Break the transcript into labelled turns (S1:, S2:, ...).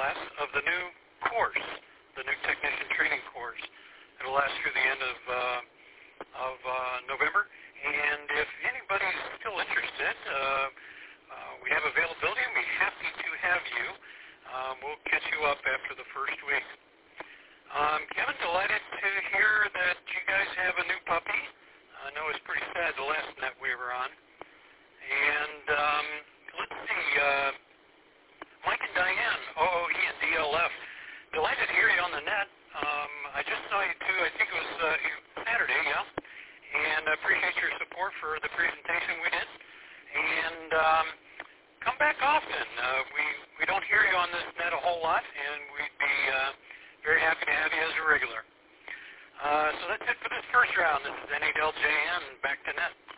S1: class of the new course, the new technician training course. It'll last through the end of November. And if anybody's still interested, we have availability and we'd be happy to have you. We'll catch you up after the first week. Kevin, delighted to hear that you guys have a new puppy. I know it's pretty sad the last net we were on. And let's see, Mike and Diane, OOE and DLF, delighted to hear you on the net. I just saw you too, I think it was Saturday, yeah? And I appreciate your support for the presentation we did. And come back often. We don't hear you on this net a whole lot, and we'd be very happy to have you as a regular. So that's it for this first round. This is NADLJN, back to net.